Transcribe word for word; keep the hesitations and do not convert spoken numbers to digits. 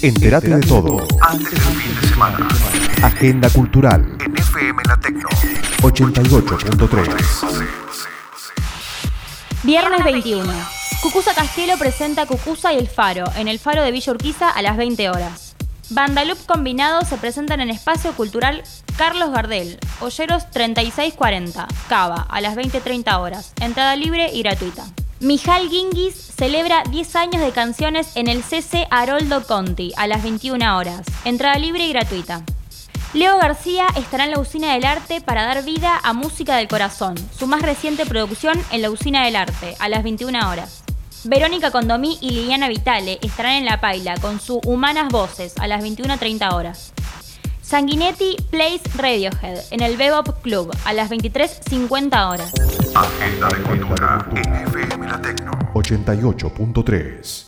Entérate de todo antes del fin de semana. Agenda cultural En F M La Tecno ochenta y ocho punto tres. Viernes veintiuno. Cucuza Castelo presenta Cucuza y el Faro en el Faro de Villa Urquiza a las veinte horas. Bandaloop Combinado se presentan en Espacio Cultural Carlos Gardel, Olleros treinta y seis cuarenta, Cava, a las veinte treinta horas. Entrada libre y gratuita. Mijal Guinguis celebra diez años de canciones en el C C Haroldo Conti a las veintiuna horas. Entrada libre y gratuita. Leo García estará en la Usina del Arte para dar vida a Música del Corazón, su más reciente producción en la Usina del Arte, a las veintiuna horas. Verónica Condomí y Liliana Vitale estarán en La Paila con su Humanas Voces a las veintiuna treinta horas. Sanguinetti plays Radiohead en el Bebop Club a las veintitrés cincuenta horas. Agenda de cultura en F M La Tecno ochenta y ocho punto tres.